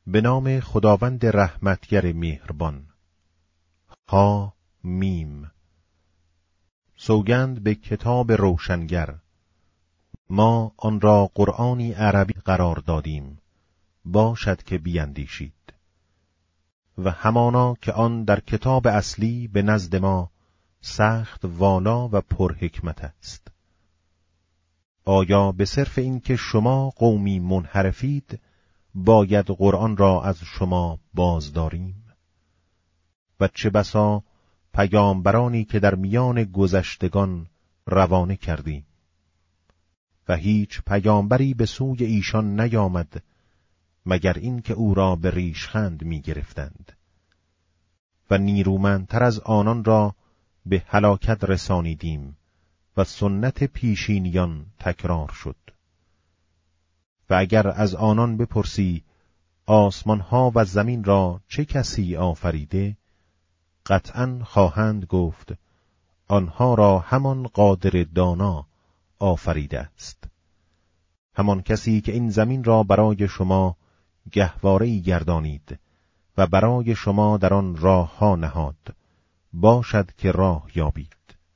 به نام خداوند رحمتگر مهربان. ها میم. سوگند به کتاب روشنگر، ما آن را قرآنی عربی قرار دادیم، باشد که بیندیشید. و همانا که آن در کتاب اصلی به نزد ما سخت والا و پرحکمت است. آیا به صرف این که شما قومی منحرفید باید قرآن را از شما بازداریم؟ و چه بسا پیامبرانی که در میان گذشتگان روانه کردیم و هیچ پیامبری به سوی ایشان نیامد مگر این که او را به ریشخند می گرفتند و نیرومندتر از آنان را به هلاکت رسانیدیم و سنت پیشینیان تکرار شد. و اگر از آنان بپرسی آسمانها و زمین را چه کسی آفریده، قطعاً خواهند گفت آنها را همان قادر دانا آفریده است. همان کسی که این زمین را برای شما گهواره‌ای گردانید و برای شما در آن راه ها نهاد، باشد که راه یابید.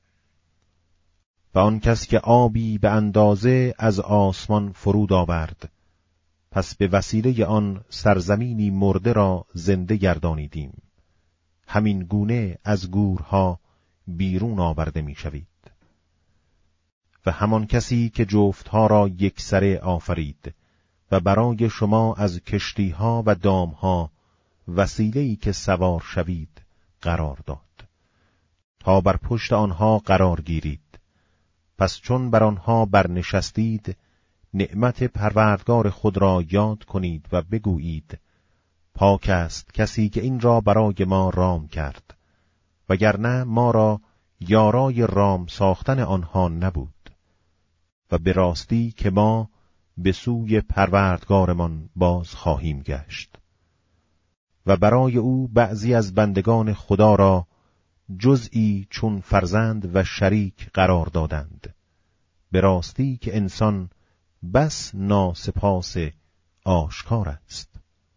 و آن کس که آبی به اندازه از آسمان فرود آورد، پس به وسیله آن سرزمینی مرده را زنده گردانیدیم، همین گونه از گورها بیرون آورده می شوید. و همان کسی که جفتها را یکسره آفرید و برای شما از کشتیها و دامها وسیله‌ای که سوار شوید قرار داد، تا بر پشت آنها قرار گیرید. پس چون بر آنها برنشستید، نعمت پروردگار خود را یاد کنید و بگویید پاک است کسی که این را برای ما رام کرد، وگرنه ما را یارای رام ساختن آنها نبود. و به راستی که ما به سوی پروردگارمان باز خواهیم گشت. و برای او بعضی از بندگان خدا را جزئی چون فرزند و شریک قرار دادند. به راستی که انسان بس ناسپاس آشکار است.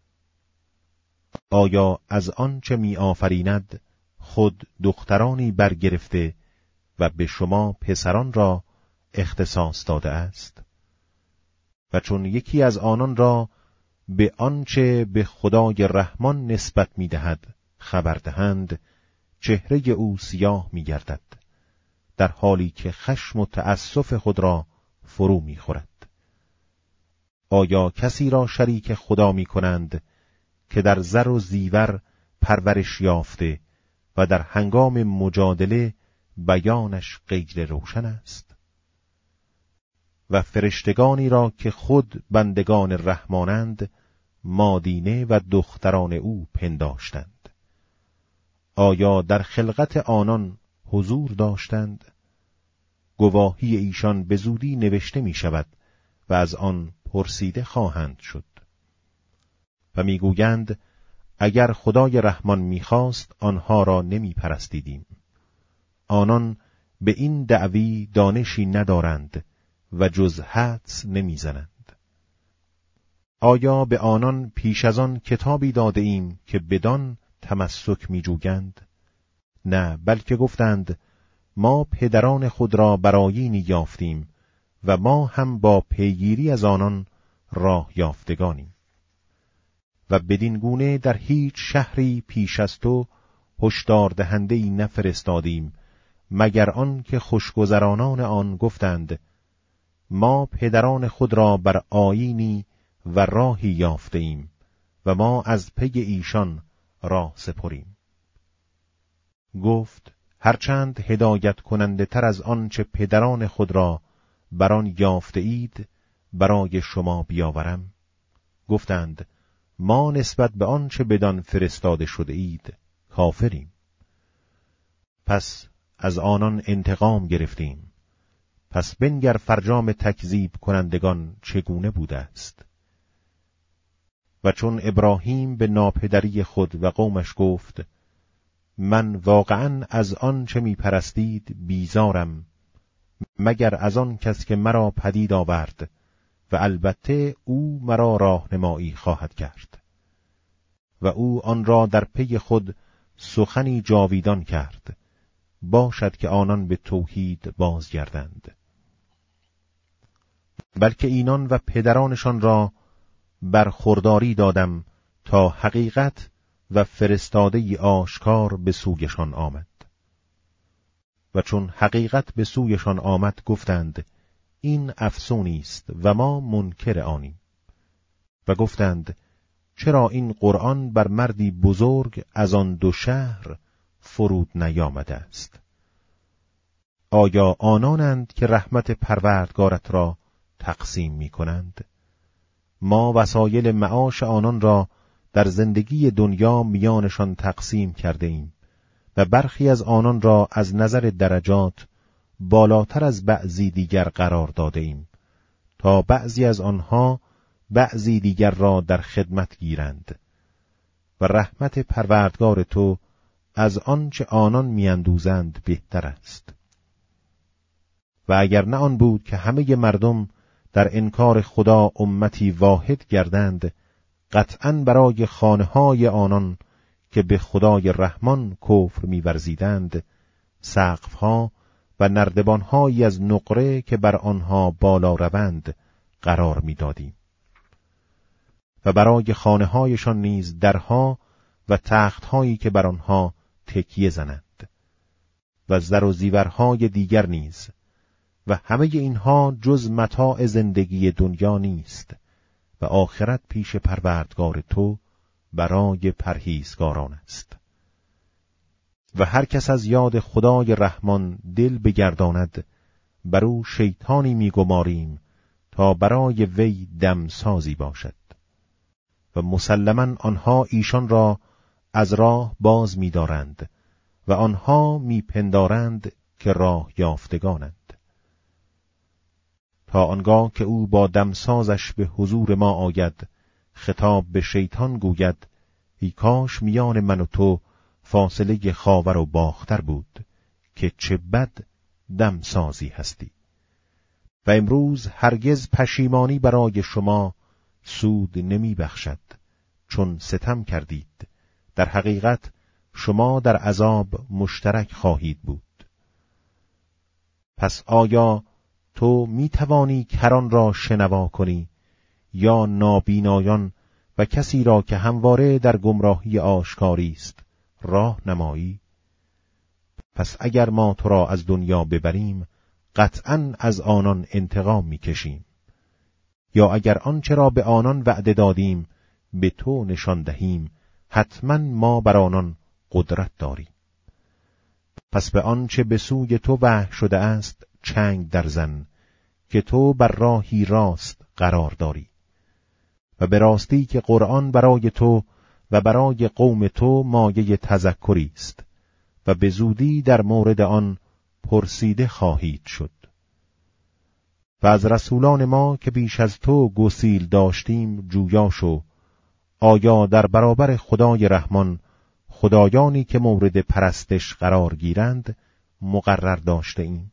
آیا از آن چه می آفریند خود دخترانی برگرفته و به شما پسران را اختصاص داده است؟ و چون یکی از آنان را به آنچه به خدای رحمان نسبت می دهد خبر دهند، چهره او سیاه می گردد، در حالی که خشم و تأسف خود را فرو می خورد. آیا کسی را شریک خدا می کنند که در زر و زیور پرورش یافته و در هنگام مجادله بیانش غیر روشن است؟ و فرشتگانی را که خود بندگان رحمانند مادینه و دختران او پنداشتند. آیا در خلقت آنان حضور داشتند؟ گواهی ایشان به زودی نوشته می شود و از آن پرسیده خواهند شد. و می گویند اگر خدای رحمان می خواست آنها را نمی پرستیدیم. آنان به این دعوی دانشی ندارند و جز حدس نمی زنند. آیا به آنان پیش از آن کتابی داده ایم که بدان تمسک می جویند؟ نه، بلکه گفتند ما پدران خود را بر آیینی یافتیم و ما هم با پیگیری از آنان راه یافتگانیم. و بدین گونه در هیچ شهری پیش از تو هشدار دهنده‌ای نفرستادیم مگر آن که خوشگذرانان آن گفتند ما پدران خود را بر آیینی و راهی یافته ایم و ما از پی ایشان راه سپریم. گفت هرچند هدایت کننده تر از آن چه پدران خود را بر آن یافته اید برای شما بیاورم. گفتند ما نسبت به آن چه بدان فرستاده شده اید کافریم. پس از آنان انتقام گرفتیم. پس بنگر فرجام تکذیب کنندگان چگونه بوده است. و چون ابراهیم به ناپدری خود و قومش گفت من واقعاً از آن چه می پرستید بیزارم مگر از آن کس که مرا پدید آورد و البته او مرا راهنمایی خواهد کرد. و او آن را در پی خود سخنی جاویدان کرد، باشد که آنان به توحید بازگردند. بلکه اینان و پدرانشان را برخورداری دادم تا حقیقت و فرستاده آشکار به سویشان آمد. و چون حقیقت به سویشان آمد گفتند این افسونی است و ما منکر آنیم. و گفتند چرا این قرآن بر مردی بزرگ از آن دو شهر فرود نیامده است؟ آیا آنانند که رحمت پروردگارت را تقسیم می کنند؟ ما وسایل معاش آنان را در زندگی دنیا میانشان تقسیم کرده ایم و برخی از آنان را از نظر درجات بالاتر از بعضی دیگر قرار داده ایم تا بعضی از آنها بعضی دیگر را در خدمت گیرند و رحمت پروردگار تو از آنچه آنان میاندوزند بهتر است. و اگر نه آن بود که همه مردم در انکار خدا امتی واحد گردند، قطعاً برای خانه‌های آنان که به خدای رحمان کفر می‌ورزیدند سقف‌ها و نردبان‌هایی از نقره که بر آنها بالا روند قرار می‌دادیم و برای خانه‌هایشان نیز درها و تخت‌هایی که بر آنها تکیه زنند و زر و زیورهای دیگر نیز، و همه اینها جز متاع زندگی دنیا نیست و آخرت پیش پروردگار تو برای پرهیزگاران است. و هر کس از یاد خدای رحمان دل بگرداند بر او شیطانی میگماریم تا برای وی دمسازی باشد و مسلماً آنها ایشان را از راه باز می‌دارند و آنها میپندارند که راه یافتگانند، تا آنگاه که او با دمسازش به حضور ما آید خطاب به شیطان گوید ای کاش میان من و تو فاصله خاور و باختر بود که چه بد دمسازی هستی. و امروز هرگز پشیمانی برای شما سود نمی بخشد چون ستم کردید، در حقیقت شما در عذاب مشترک خواهید بود. پس آیا تو می توانی کران را شنوا کنی یا نابینایان و کسی را که همواره در گمراهی آشکاری است راه نمایی؟ پس اگر ما تو را از دنیا ببریم قطعاً از آنان انتقام می کشیم، یا اگر آنچه را به آنان وعده دادیم به تو نشان دهیم حتماً ما بر آنان قدرت داریم. پس به آنچه به سوی تو وحی شده است چنگ در زن که تو بر راهی راست قرار داری و به راستی که قرآن برای تو و برای قوم تو مایه تذکری است و به زودی در مورد آن پرسیده خواهید شد. و از رسولان ما که بیش از تو گسیل داشتیم جویا شو، آیا در برابر خدای رحمان خدایانی که مورد پرستش قرار گیرند مقرر داشته ایم؟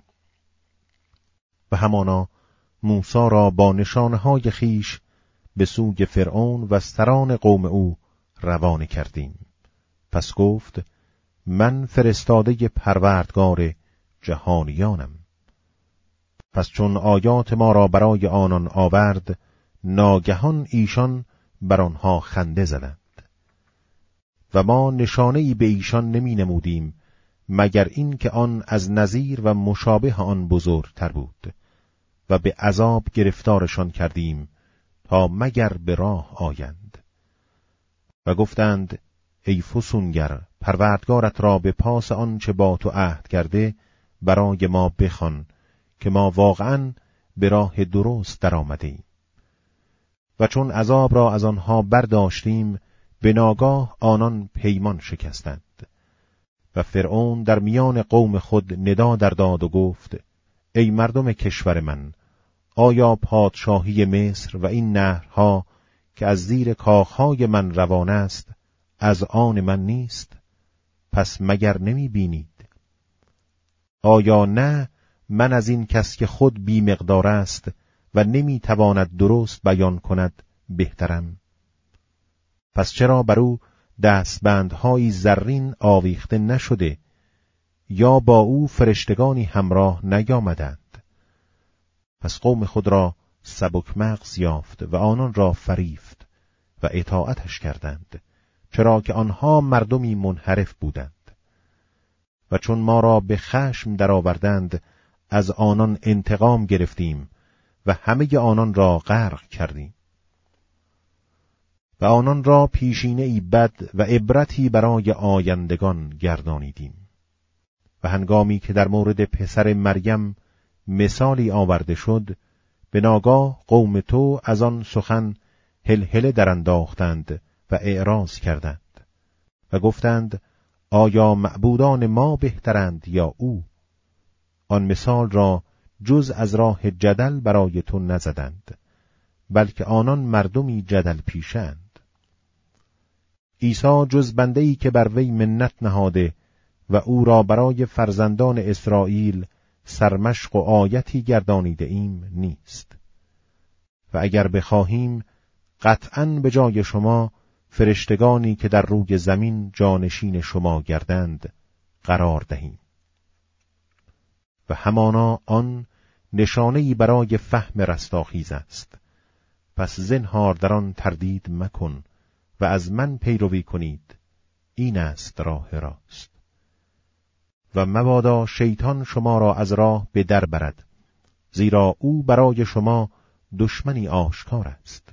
و همانا موسی را با نشانه‌های خیش به سوی فرعون و سران قوم او روانه کردیم. پس گفت من فرستاده پروردگار جهانیانم. پس چون آیات ما را برای آنان آورد ناگهان ایشان بر آنها خنده زدند و ما نشانه‌ای به ایشان نمی نمودیم مگر این که آن از نظیر و مشابه آن بزرگتر بود و به عذاب گرفتارشان کردیم تا مگر به راه آیند. و گفتند ای فسونگر پروردگارت را به پاس آن چه با تو عهد کرده برای ما بخوان که ما واقعاً به راه درست در آمده ایم. و چون عذاب را از آنها برداشتیم به ناگاه آنان پیمان شکستند و فرعون در میان قوم خود ندا در داد و گفت ای مردم کشور من، آیا پادشاهی مصر و این نهرها که از زیر کاخهای من روان است از آن من نیست؟ پس مگر نمی بینید؟ آیا نه من از این کس که خود بی مقدار است و نمی تواند درست بیان کند بهترم؟ پس چرا بر او دستبندهایی زرین آویخته نشده، یا با او فرشتگانی همراه نیامدند؟ پس قوم خود را سبک مغز یافت و آنان را فریفت و اطاعتش کردند، چرا که آنها مردمی منحرف بودند. و چون ما را به خشم درآوردند، از آنان انتقام گرفتیم و همه آنان را غرق کردیم. و آنان را پیشینه‌ای بد و عبرتی برای آیندگان گردانیدیم. و هنگامی که در مورد پسر مریم مثالی آورده شد، به ناگاه قوم تو از آن سخن هلهله درانداختند و اعراض کردند و گفتند آیا معبودان ما بهترند یا او؟ آن مثال را جز از راه جدل برای تو نزدند، بلکه آنان مردمی جدل پیشند. عیسی جز بنده‌ای که بر وی منت نهاده و او را برای فرزندان اسرائیل سرمشق و آیتی گردانیده ایم نیست. و اگر بخواهیم قطعاً به جای شما فرشتگانی که در روی زمین جانشین شما گردند قرار دهیم. و همانا آن نشانه‌ای برای فهم رستاخیز است. پس زنهار در آن تردید مکن و از من پیروی کنید، این است راه راست. و مبادا شیطان شما را از راه به در برد، زیرا او برای شما دشمنی آشکار است.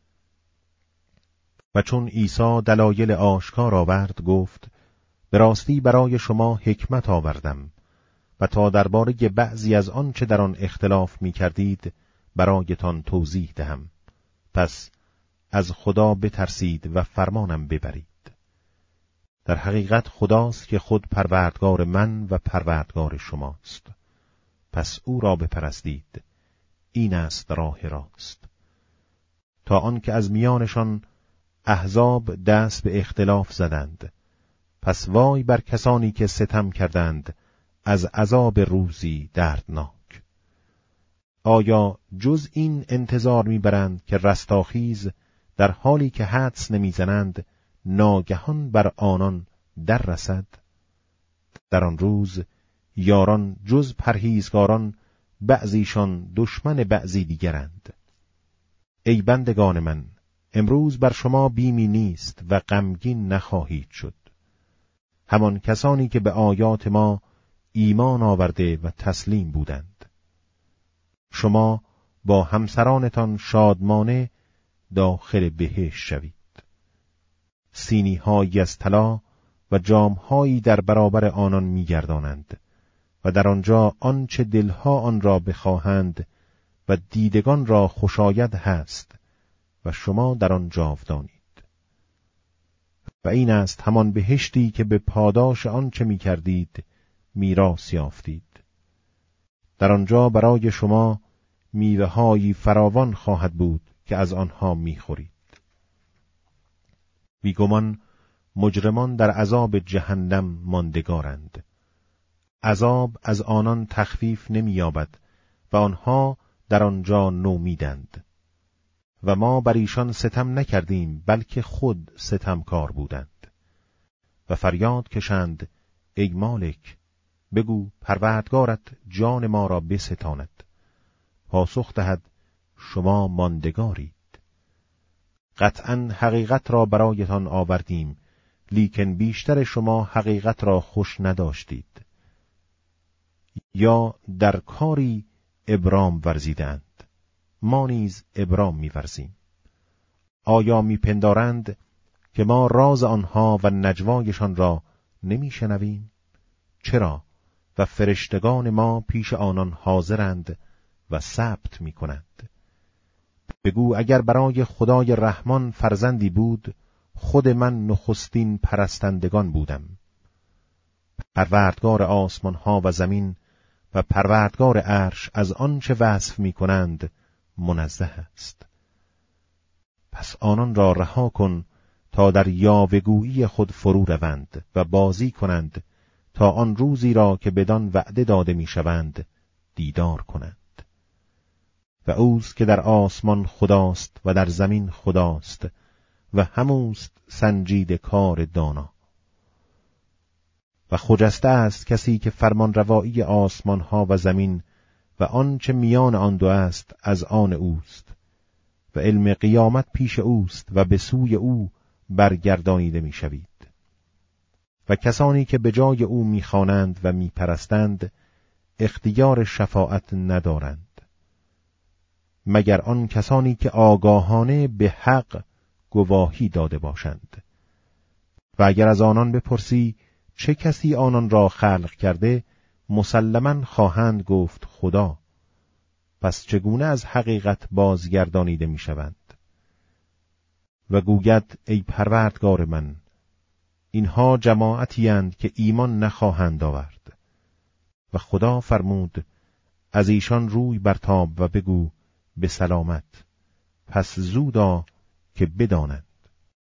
و چون عیسی دلایل آشکار آورد، گفت به راستی برای شما حکمت آوردم و تا درباره بعضی از آن چه در آن اختلاف می کردید برایتان توضیح دهم. پس از خدا بترسید و فرمانم ببرید. در حقیقت خداست که خود پروردگار من و پروردگار شماست. پس او را بپرستید، این است راه راست. تا آنکه از میانشان احزاب دست به اختلاف زدند، پس وای بر کسانی که ستم کردند از عذاب روزی دردناک. آیا جز این انتظار میبرند که رستاخیز در حالی که حدس نمیزنند ناگهان بر آنان در رسد؟ در آن روز یاران جز پرهیزگاران بعضیشان دشمن بعضی دیگرند. ای بندگان من، امروز بر شما بیمی نیست و غمگین نخواهید شد. همان کسانی که به آیات ما ایمان آورده و تسلیم بودند. شما با همسرانتان شادمانه داخل بهشت شوید. سینی هایی از طلا و جام هایی در برابر آنان می‌گردانند و در آنجا آنچه دلها آن را بخواهند و دیدگان را خوشایند هست و شما در آن جاودانید. و این است همان بهشتی که به پاداش آنچه می‌کردید میراث یافتید. در آنجا برای شما میوه‌هایی فراوان خواهد بود که از آنها می‌خورید. بیگمان مجرمان در عذاب جهنم ماندگارند. عذاب از آنان تخفیف نمی‌یابد و آنها در آنجا نومیدند. و ما بر ایشان ستم نکردیم، بلکه خود ستمکار بودند. و فریاد کشند ای مالک، بگو پروردگارت جان ما را بستاند. پاسخ دهد شما ماندگارید. قطعاً حقیقت را برایتان آوردیم، لیکن بیشتر شما حقیقت را خوش نداشتید. یا در کاری ابرام ورزیدند، ما نیز ابرام می‌ورزیم. آیا می‌پندارند که ما راز آنها و نجوایشان را نمی‌شنویم؟ چرا؟ و فرشتگان ما پیش آنان حاضرند و ثبت می‌کنند. بگو اگر برای خدای رحمان فرزندی بود، خود من نخستین پرستندگان بودم. پروردگار آسمان ها و زمین و پروردگار عرش از آنچه وصف می‌کنند منزه است. پس آنان را رها کن تا در یاوه‌گویی خود فرو روند و بازی کنند تا آن روزی را که بدان وعده داده می‌شوند دیدار کنند. و اوست که در آسمان خداست و در زمین خداست و هموست سنجید کار دانا. و خجسته است کسی که فرمان روایی آسمان ها و زمین و آنچه میان آن دو است از آن اوست و علم قیامت پیش اوست و به سوی او برگردانیده میشوید. و کسانی که به جای او میخوانند و میپرستند اختیار شفاعت ندارند مگر آن کسانی که آگاهانه به حق گواهی داده باشند. و اگر از آنان بپرسی چه کسی آنان را خلق کرده، مسلماً خواهند گفت خدا. پس چگونه از حقیقت بازگردانیده میشوند؟ و گوید ای پروردگار من، اینها جماعتی اند که ایمان نخواهند آورد. و خدا فرمود از ایشان روی برتاب و بگو به سلامت، پس زودا که بدانند.